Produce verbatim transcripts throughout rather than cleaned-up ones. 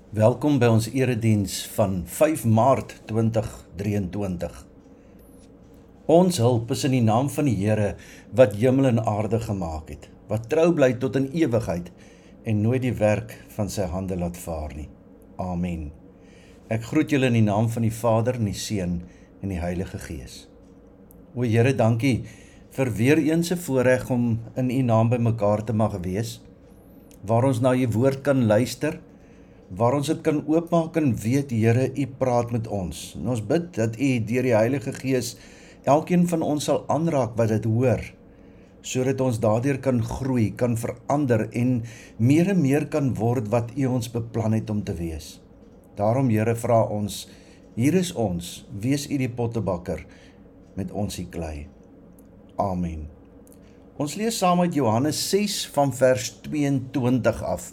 Welkom by ons erediens van vyf Maart twintig drieëntwintig. Ons hulp is in die naam van die Here wat hemel en aarde gemaak het, wat trou bly tot in ewigheid en nooit die werk van sy hande laat vaar nie. Amen. Ek groet julle in die naam van die Vader en die Seun en die Heilige Gees. O Here, dankie vir weer eens 'n voorreg om in u naam by mekaar te mag wees, waar ons na u woord kan luister, waar ons dit kan oopmaak en weet, Here, u praat met ons. En ons bid dat u deur die Heilige Gees elkeen van ons sal aanraak wat dit hoor, sodat ons daardeur kan groei, kan verander en meer en meer kan word wat u ons beplan het om te wees. Daarom, Here, vra ons, hier is ons, wees u die pottebakker, met ons die klei. Amen. Ons lees saam uit Johannes ses van vers tweeëntwintig af.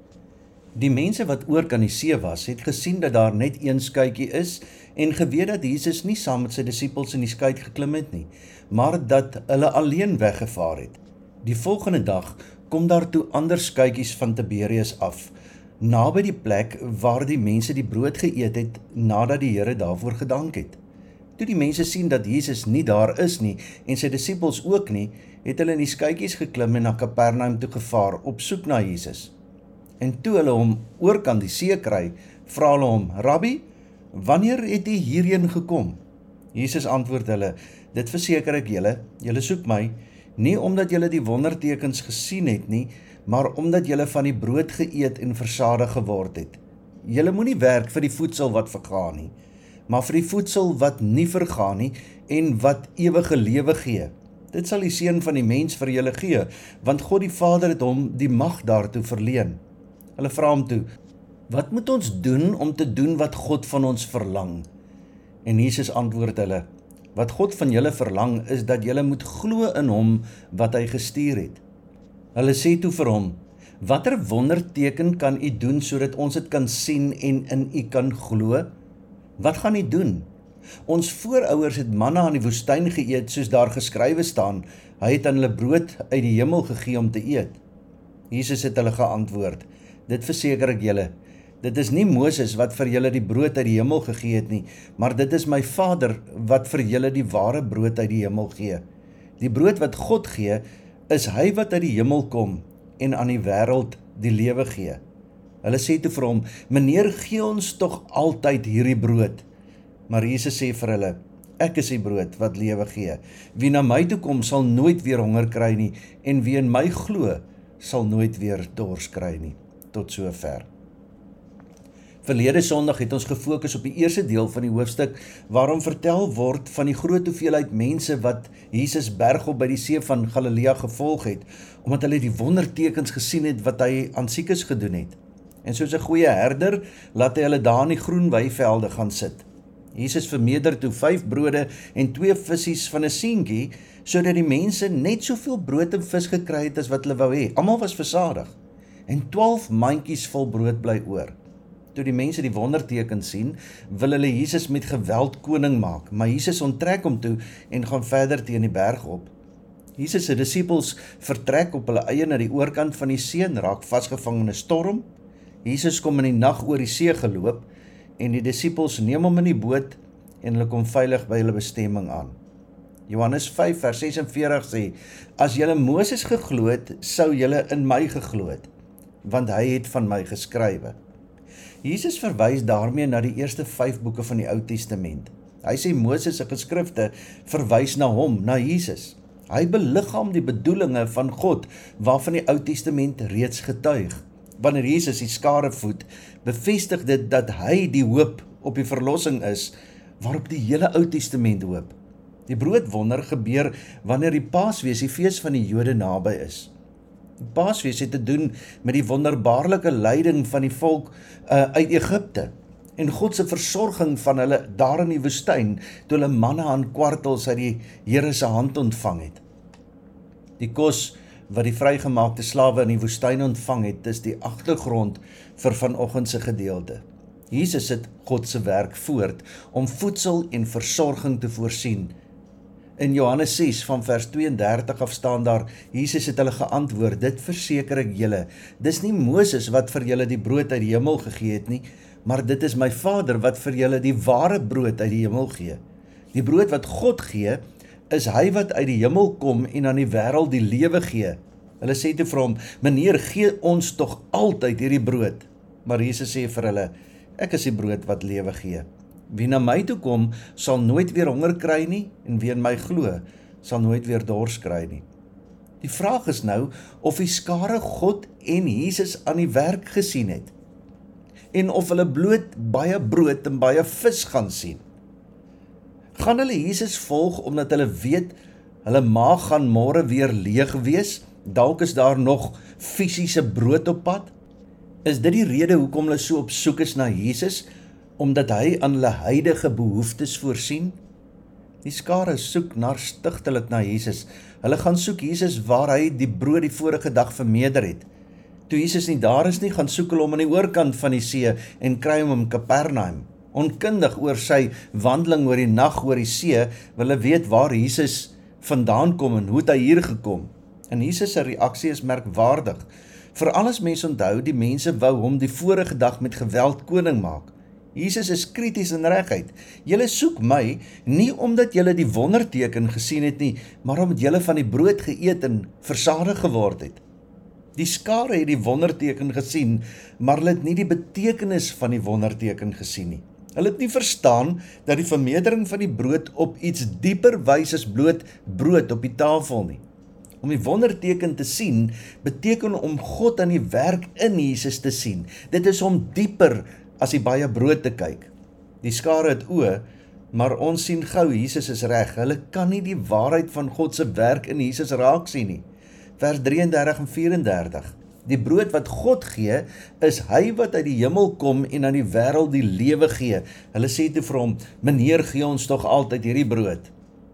Die mense wat oor kan die see was, het gesien dat daar net een skuitjie is en geweet dat Jesus nie saam met sy disippels in die skuit geklim het nie, maar dat hulle alleen weggevaar het. Die volgende dag kom daar toe ander skuitjies van Tiberias af, naby die plek waar die mense die brood geëet het, nadat die Here daarvoor gedank het. Toe die mense sien dat Jesus nie daar is nie, en sy disippels ook nie, het hulle in die skuitjies geklim en na Kapernaum toe gevaar, op soek na Jesus. En toe hulle hom oorkant die see kry, vra hulle hom, Rabbi, wanneer het u hierheen gekom? Jesus antwoord hulle, dit verseker ek julle, julle soek my, nie omdat julle die wondertekens gesien het nie, maar omdat julle van die brood geëet en versadig geword het. Julle moenie werk vir die voedsel wat vergaan nie, maar vir die voedsel wat nie vergaan nie, en wat ewige lewe gee. Dit sal die Seun van die mens vir julle gee, want God die Vader het hom die mag daartoe verleen. Hulle vra hom toe, wat moet ons doen om te doen wat God van ons verlang? En Jesus antwoord hulle, wat God van julle verlang is dat julle moet glo in hom wat hy gestuur het. Hulle sê toe vir hom, watter wonderteken kan u doen sodat ons dit kan sien en in u kan glo? Wat gaan u doen? Ons voorouers het manna aan die woestyn geëet soos daar geskrywe staan, hy het aan hulle brood uit die hemel gegee om te eet. Jesus het hulle geantwoord, dit verseker ek julle, dit is nie Moses wat vir julle die brood uit die hemel gegee het nie, maar dit is my Vader wat vir julle die ware brood uit die hemel gee. Die brood wat God gee, is hy wat uit die hemel kom en aan die wêreld die lewe gee. Hulle sê toe vir hom, meneer, gee ons tog altyd hierdie brood. Maar Jesus sê vir hulle, ek is die brood wat lewe gee. Wie na my toe kom, sal nooit weer honger kry nie, en wie in my glo, sal nooit weer dors kry nie. Tot sover. Verlede Sondag het ons gefokus op die eerste deel van die hoofstuk, waarom vertel word van die groot hoeveelheid mense wat Jesus bergop by die see van Galilea gevolg het, omdat hulle die wondertekens gesien het wat hy aan siekes gedoen het. En soos 'n goeie herder, laat hy hulle daar in die groen weivelde gaan sit. Jesus vermeerder toe vyf brode en twee visies van 'n seentjie, sodat die mense net soveel brood en vis gekry het as wat hulle wou hê. Almal was versadig. En twaalf mandjies vol brood bly oor. Toe die mense die wonderteken sien, wil hulle Jesus met geweld koning maak, maar Jesus onttrek hom toe en gaan verder teen die berg op. Jesus se disippels vertrek op hulle eie na die oorkant van die see en raak vasgevang in 'n storm. Jesus kom in die nag oor die see geloop en die disippels neem hom in die boot en hulle kom veilig by hulle bestemming aan. Johannes vyf vers sesenveertig sê, as julle Moses geglo het, sou julle in my geglo het, want hy het van my geskrywe. Jesus verwys daarmee na die eerste vyf boeke van die Ou Testament. Hy sê Moses se geskrifte verwys na hom, na Jesus. Hy beliggaam die bedoelinge van God, waarvan die Ou Testament reeds getuig. Wanneer Jesus die skare voed, bevestig dit dat hy die hoop op die verlossing is, waarop die hele Ou Testament hoop. Die broodwonder gebeur wanneer die Paasfees, die fees van die Jode, naby is. Die Paasfees het te doen met die wonderbaarlike lyding van die volk uh, uit Egipte en God se versorging van hulle daar in die woestyn, toe hulle manna en kwartels uit die Here se hand ontvang het. Die kos wat die vrygemaakte slawe in die woestyn ontvang het, is die agtergrond vir vanoggend se gedeelte. Jesus het God se werk voort om voedsel en versorging te voorsien. In Johannes ses van vers tweeëndertig af staan daar, Jesus het hulle geantwoord, dit verseker ek julle, dis nie Moses wat vir julle die brood uit die hemel gegee het nie, maar dit is my Vader wat vir julle die ware brood uit die hemel gee. Die brood wat God gee, is hy wat uit die hemel kom en aan die wêreld die lewe gee. Hulle sê toe vir hom, meneer, gee ons tog altyd hierdie brood. Maar Jesus sê vir hulle, ek is die brood wat lewe gee. Wie na my toe kom, sal nooit weer honger kry nie, en wie in my glo, sal nooit weer dors kry nie. Die vraag is nou, of die skare God en Jesus aan die werk gesien het, en of hulle bloot baie brood en baie vis gaan sien. Gaan hulle Jesus volg, omdat hulle weet, hulle maag gaan môre weer leeg wees, dalk is daar nog fisiese brood op pad? Is dit die rede hoekom hulle so op soek is na Jesus, omdat hy aan hulle huidige behoeftes voorsien? Die skare soek naar stigtelik na Jesus. Hulle gaan soek Jesus waar hy die brood die vorige dag vermeerder het. Toe Jesus nie daar is nie, gaan soek hulle hom aan die oorkant van die see en kry hom in Kapernaum. Onkundig oor sy wandeling oor die nag oor die see, wil hulle weet waar Jesus vandaan kom en hoe het hy hier gekom. En Jesus se reaksie is merkwaardig. Veral as mense onthou, die mense wou hom die vorige dag met geweld koning maak. Jesus is krities en reguit. Julle soek my, nie omdat julle die wonderteken gesien het nie, maar omdat julle van die brood geëet en versadig geword het. Die skare het die wonderteken gesien, maar hulle het nie die betekenis van die wonderteken gesien nie. Hulle het nie verstaan dat die vermeerdering van die brood op iets dieper wys as bloot brood op die tafel nie. Om die wonderteken te sien, beteken om God aan die werk in Jesus te sien. Dit is om dieper as die baie brood te kyk. Die skare het oë, maar ons sien gou, Jesus is reg. Hulle kan nie die waarheid van God se werk in Jesus raak sien nie. Vers drieëndertig en vyf-en-dertig. Die brood wat God gee, is hy wat uit die hemel kom en aan die wêreld die lewe gee. Hulle sê toe vir hom, meneer, gee ons tog altyd hierdie brood.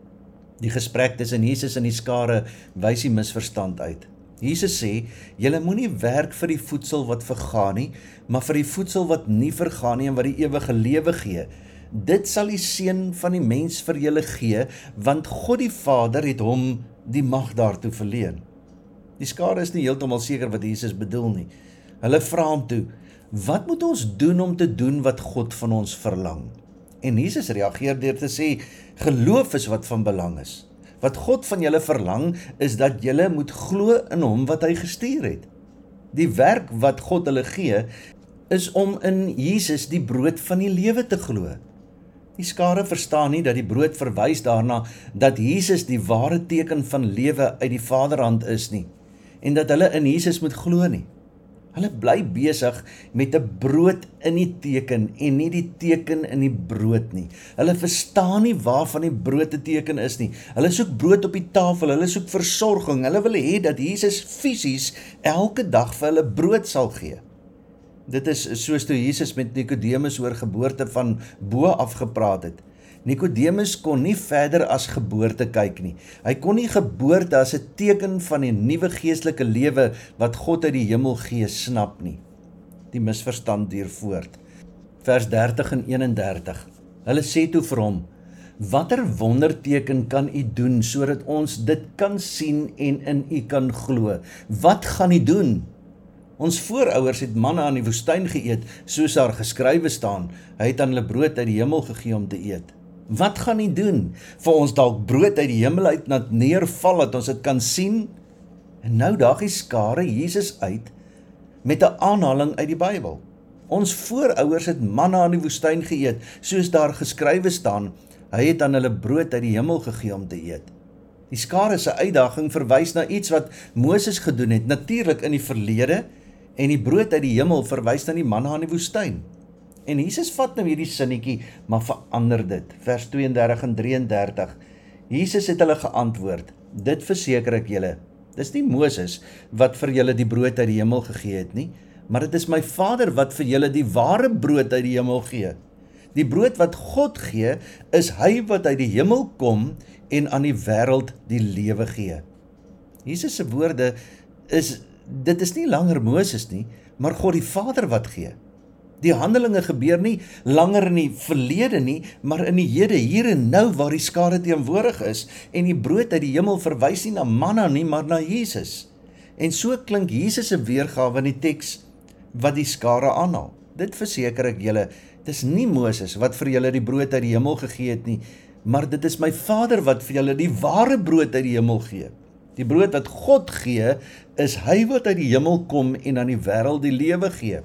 Die gesprek tussen Jesus en die skare wys die misverstand uit. Jesus sê, julle moenie werk vir die voedsel wat vergaan nie, maar vir die voedsel wat nie vergaan nie en wat die ewige lewe gee. Dit sal die Seun van die mens vir julle gee, want God die Vader het hom die mag daartoe verleen. Die skare is nie heeltemal seker wat Jesus bedoel nie. Hulle vra hom toe, wat moet ons doen om te doen wat God van ons verlang? En Jesus reageer deur te sê, geloof is wat van belang is. Wat God van julle verlang, is dat julle moet glo in hom wat hy gestuur het. Die werk wat God hulle gee, is om in Jesus die brood van die lewe te glo. Die skare verstaan nie dat die brood verwys daarna, dat Jesus die ware teken van lewe uit die Vaderhand is nie, en dat hulle in Jesus moet glo nie. Hulle bly besig met 'n brood in die teken en nie die teken in die brood nie. Hulle verstaan nie waarvan die brood 'n teken is nie. Hulle soek brood op die tafel, hulle soek versorging. Hulle wil hê dat Jesus fisies elke dag vir hulle brood sal gee. Dit is soos toe Jesus met Nikodemus oor geboorte van bo af gepraat het. Nikodemus kon nie verder as geboorte kyk nie. Hy kon nie geboorte as 'n teken van die nuwe geestelike lewe wat God uit die hemel gee snap nie. Die misverstand duur voort. Vers dertig en eenendertig. Hulle sê toe vir hom, watter wonderteken kan u doen sodat ons dit kan sien en in u kan glo? Wat gaan u doen? Ons voorouers het manna in die woestyn geëet, soos daar geskrywe staan. Hy het aan hulle brood uit die hemel gegee om te eet. Wat gaan hy doen? Vir ons dalk brood uit die hemel uit laat neerval, dat ons dit kan sien? En nou daag die skare Jesus uit met 'n aanhaling uit die Bybel. Ons voorouers het manna in die woestyn geëet, soos daar geskrywe staan, hy het aan hulle brood uit die hemel gegee om te eet. Die skare se uitdaging verwys na iets wat Moses gedoen het, natuurlik in die verlede, en die brood uit die hemel verwys na die manna in die woestyn. En Jesus vat nou hierdie sinnetjie, maar verander dit. Vers tweeëndertig en drieëndertig. Jesus het hulle geantwoord, dit verseker ek julle, dis nie Moses wat vir julle die brood uit die hemel gegee het nie, maar dit is my Vader wat vir julle die ware brood uit die hemel gee. Die brood wat God gee, is hy wat uit die hemel kom en aan die wêreld die lewe gee. Jesus se woorde is, dit is nie langer Moses nie, maar God die Vader wat gee. Die handelinge gebeur nie langer in die verlede nie, maar in die hede, hier en nou waar die skare teenwoordig is, en die brood uit die hemel verwys nie na manna nie, maar na Jesus. En so klink Jesus se weergawe in die teks wat die skare aanhaal. Dit verseker ek julle, dis nie Moses wat vir julle die brood uit die hemel gegee het nie, maar dit is my Vader wat vir julle die ware brood uit die hemel gee. Die brood wat God gee, is hy wat uit die hemel kom en aan die wêreld die lewe gee.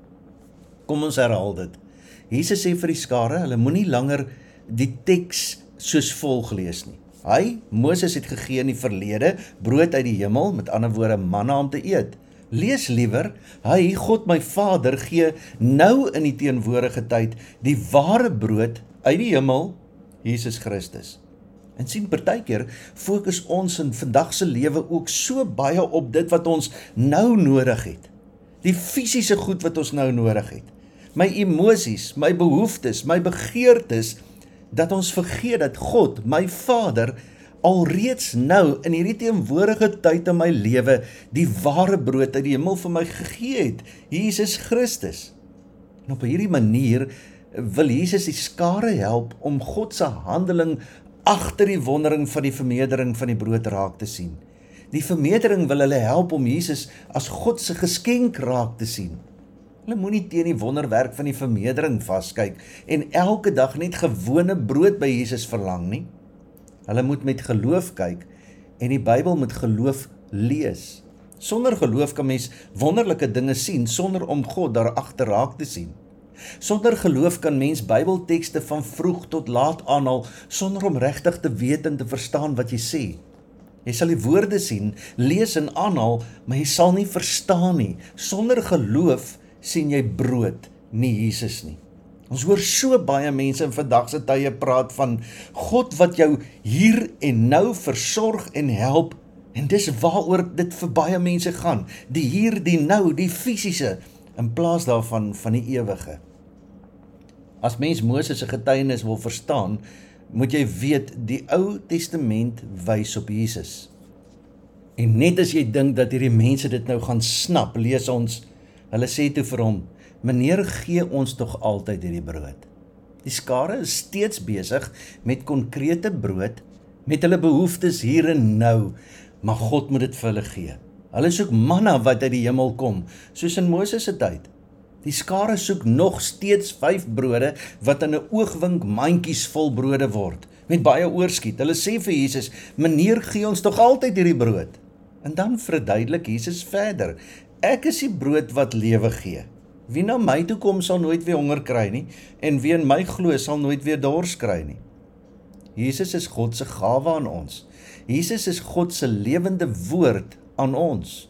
Kom ons herhaal dit. Jesus sê vir die skare, hulle moenie langer die teks soos volg lees nie. Hy, Moses het gegee in die verlede, brood uit die hemel, met ander woorde manna om te eet. Lees liewer, hy, God my Vader, gee nou in die teenwoordige tyd die ware brood uit die hemel, Jesus Christus. En sien, partykeer fokus ons in vandag se lewe ook so baie op dit wat ons nou nodig het. Die fisiese goed wat ons nou nodig het. My emosies, my behoeftes, my begeertes, dat ons vergeet dat God, my Vader, alreeds nou in hierdie teenwoordige tyd in my lewe die ware brood uit die hemel vir my gegee het, Jesus Christus. En op hierdie manier wil Jesus die skare help om God se handeling agter die wondering van die vermeerdering van die brood raak te sien. Die vermeerdering wil hulle help om Jesus as God se geskenk raak te sien. Hulle moenie teen die wonderwerk van die vermeerdering vaskyk en elke dag net gewone brood by Jesus verlang nie. Hulle moet met geloof kyk en die Bybel met geloof lees. Sonder geloof kan mens wonderlike dinge sien sonder om God daar agter raak te sien. Sonder geloof kan mens Bybeltekste van vroeg tot laat aanhaal sonder om regtig te weet en te verstaan wat jy sê. Jy sal die woorde sien, lees en aanhaal, maar jy sal nie verstaan nie. Sonder geloof sien jy brood, nie Jesus nie. Ons hoor so baie mense in vandag se tye praat van God wat jou hier en nou versorg en help, en dis waaroor dit vir baie mense gaan, die hier, die nou, die fisiese, in plaas daarvan van die ewige. As mens Moses se getuienis wil verstaan, moet jy weet, die Ou Testament wys op Jesus. En net as jy dink dat hierdie mense dit nou gaan snap, lees ons, hulle sê toe vir hom, meneer, gee ons tog altyd hierdie brood. Die skare is steeds besig met konkrete brood, met hulle behoeftes hier en nou, maar God moet dit vir hulle gee. Hulle soek manna wat uit die hemel kom, soos in Moses se tyd. Die skare soek nog steeds vyf brode wat in 'n oogwink mandjies vol brode word, met baie oorskiet. Hulle sê vir Jesus, meneer, gee ons tog altyd hierdie brood. En dan verduidelik Jesus verder, ek is die brood wat lewe gee. Wie na my toe kom sal nooit weer honger kry nie, en wie in my glo sal nooit weer dors kry nie. Jesus is God se gawe aan ons. Jesus is God se lewende woord aan ons.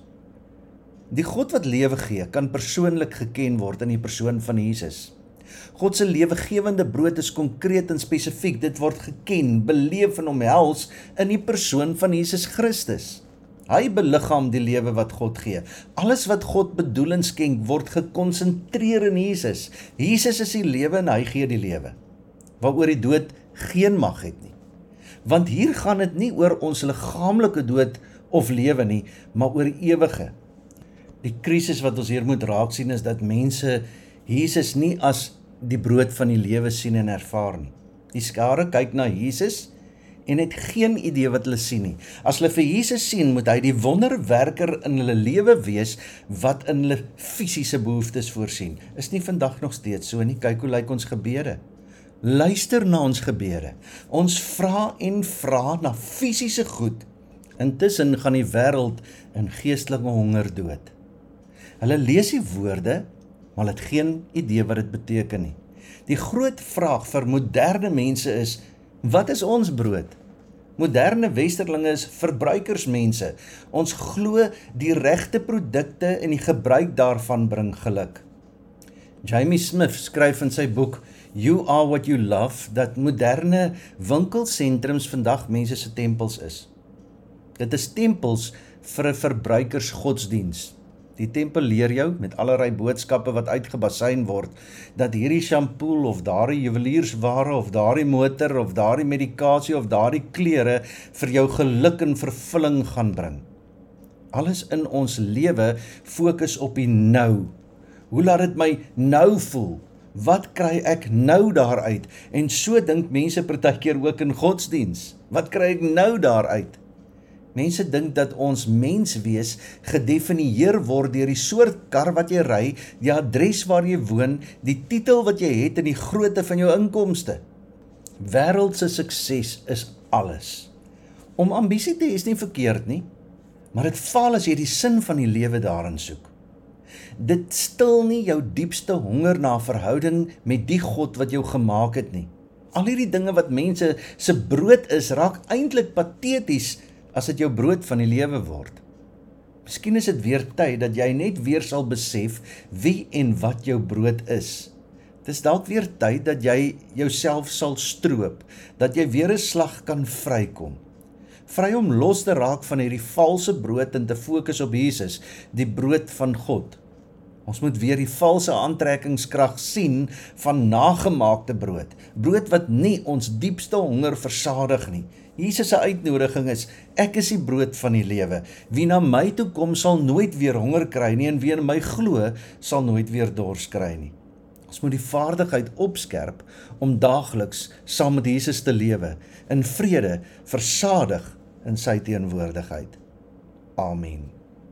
Die God wat lewe gee, kan persoonlik geken word in die persoon van Jesus. God se lewegewende brood is konkreet en spesifiek, dit word geken, beleef en omhels in die persoon van Jesus Christus. Hy beliggaam die lewe wat God gee. Alles wat God bedoel en skenk, word gekonsentreer in Jesus. Jesus is die lewe en hy gee die lewe, waaroor die dood geen mag het nie. Want hier gaan dit nie oor ons liggaamlike dood of lewe nie, maar oor ewige. Die krisis wat ons hier moet raak sien is dat mense Jesus nie as die brood van die lewe sien en ervaar nie. Die skare kyk na Jesus en het geen idee wat hulle sien nie. As hulle vir Jesus sien, moet hy die wonderwerker in hulle lewe wees wat in hulle fisiese behoeftes voorsien. Is nie vandag nog steeds so nie? Kyk hoe lyk ons gebede. Luister na ons gebede. Ons vra en vra na fisiese goed. Intussen gaan die wêreld in geestelike honger dood. Hulle lees die woorde, maar hulle het geen idee wat dit beteken nie. Die groot vraag vir moderne mense is, wat is ons brood? Moderne westerlinge is verbruikersmense. Ons glo die regte produkte en die gebruik daarvan bring geluk. Jamie Smith skryf in sy boek You Are What You Love dat moderne winkelsentrums vandag mense se tempels is. Dit is tempels vir 'n verbruikersgodsdiens. Die tempel leer jou met allerlei boodskappe wat uitgebasyn word, dat hierdie shampoo of daardie juweliersware of daardie motor of daardie medikasie of daardie klere vir jou geluk en vervulling gaan bring. Alles in ons lewe fokus op die nou. Hoe laat dit my nou voel? Wat kry ek nou daaruit? En so dink mense partykeer ook in godsdiens. Wat kry ek nou daaruit? Mense dink dat ons menswees gedefinieer word deur die soort kar wat jy ry, die adres waar jy woon, die titel wat jy het en die grootte van jou inkomste. Wêreldse sukses is alles. Om ambisie te hê is nie verkeerd nie, maar dit faal as jy die sin van die lewe daarin soek. Dit stil nie jou diepste honger na verhouding met die God wat jou gemaak het nie. Al hierdie dinge wat mense se brood is, raak eintlik pateties as dit jou brood van die lewe word. Miskien is dit weer tyd dat jy net weer sal besef wie en wat jou brood is. Dis dalk weer tyd dat jy jouself sal stroop, dat jy weer 'n slag kan vrykom. Vry om los te raak van hierdie valse brood en te fokus op Jesus, die brood van God. Ons moet weer die valse aantrekkingskrag sien van nagemaakte brood, brood wat nie ons diepste honger versadig nie. Jesus se uitnodiging is, ek is die brood van die lewe. Wie na my toe kom sal nooit weer honger kry nie en wie in my glo sal nooit weer dors kry nie. Ons moet die vaardigheid opskerp om daagliks saam met Jesus te lewe, in vrede, versadig in sy teenwoordigheid. Amen.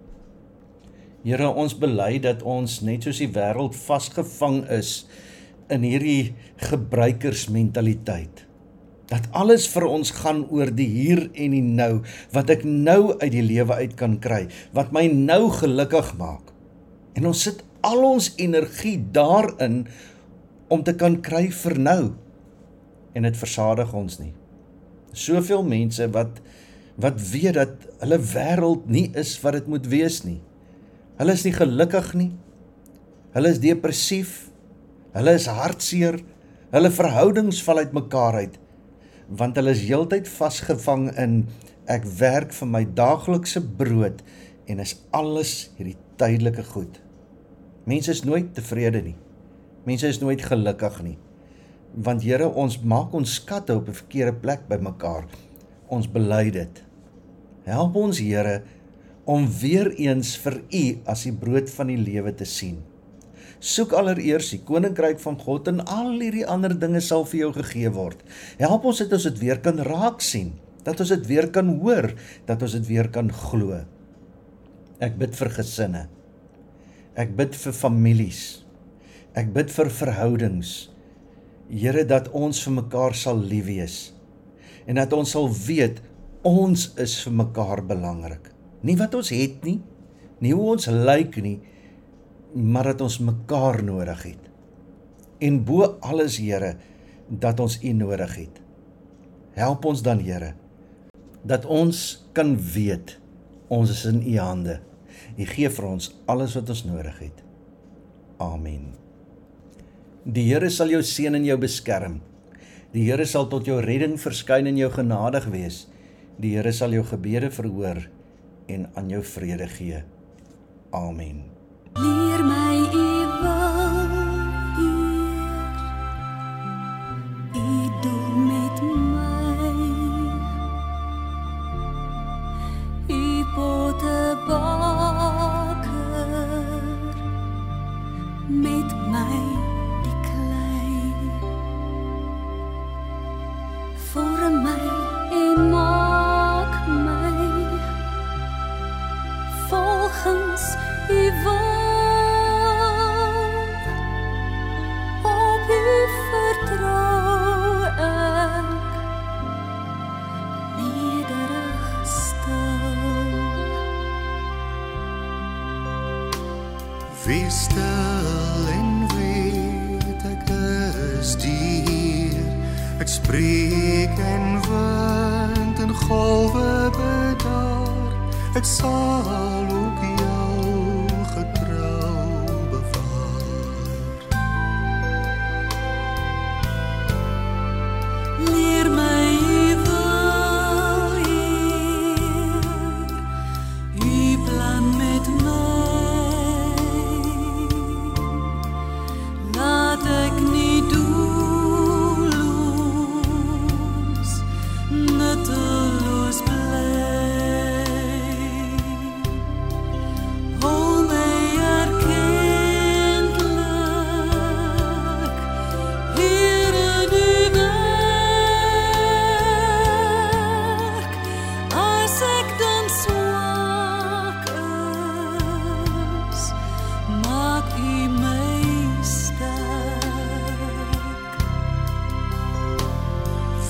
Here, ons bely dat ons net soos die wêreld vasgevang is in hierdie gebruikersmentaliteit. Dat alles vir ons gaan oor die hier en die nou, wat ek nou uit die lewe uit kan kry, wat my nou gelukkig maak. En ons sit al ons energie daarin om te kan kry vir nou. En dit versadig ons nie. Soveel mense wat, wat weet dat hulle wêreld nie is wat dit moet wees nie. Hulle is nie gelukkig nie. Hulle is depressief. Hulle is hartseer. Hulle verhoudings val uit mekaar uit. Want hulle is heeltyd vasgevang in, ek werk vir my daaglikse brood en is alles hierdie tydelike goed. Mense is nooit tevrede nie. Mense is nooit gelukkig nie. Want Here, ons maak ons skatte op 'n verkeerde plek by mekaar. Ons bely dit. Help ons, Here, om weer eens vir U as die brood van die lewe te sien. Soek allereers die koninkryk van God en al hierdie ander dinge sal vir jou gegee word. Help ons dat ons dit weer kan raak sien, dat ons dit weer kan hoor, dat ons dit weer kan glo. Ek bid vir gesinne. Ek bid vir families. Ek bid vir verhoudings. Here, dat ons vir mekaar sal lief wees. En dat ons sal weet, ons is vir mekaar belangrik. Nie wat ons het nie, nie hoe ons lyk nie, maar dat ons mekaar nodig het. En bo alles, Here, dat ons U nodig het. Help ons dan, Here, dat ons kan weet, ons is in U hande. U gee vir ons alles wat ons nodig het. Amen. Die Here sal jou seën en jou beskerm. Die Here sal tot jou redding verskyn en jou genadig wees. Die Here sal jou gebede verhoor en aan jou vrede gee. Amen. Leer my U wil, Heer, U doel met my, U pottebakker, met my die klei, vorm my en maak my, volgens U wil. Wees stil en weet ek is die Heer. Ek spreek en wind en golwe bedaar. Ek sal ook jou getrou bewaar. Leer my U wil, Heer, U plan met my.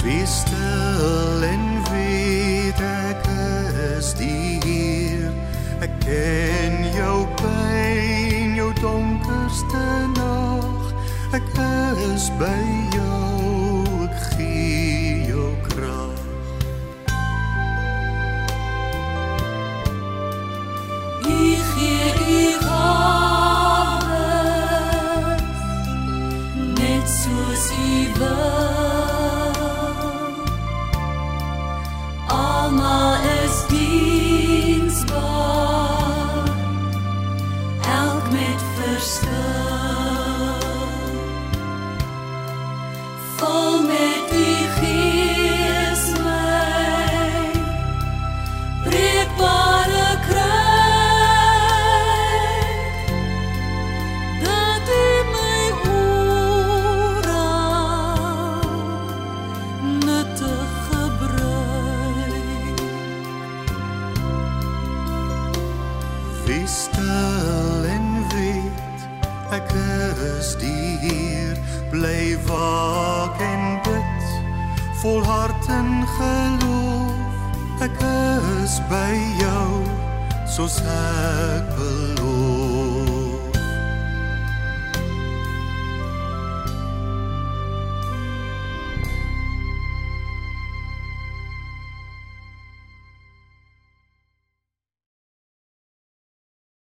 Wees stil en weet ek is die Heer. Ek ken jou pyn, jou donkerste nag. Ek is by jou, ek gee jou krag. U gee u gawes, net soos u wil. Almal is diensbaar, elk met verskil. Vol met u gees my, breekbare kruik, dat u my oral nuttig gebruik. Wees stil en weet, ek is die Heer. Bly waak en bid, vol hart en geloof. Ek is by jou, soos ek beloof.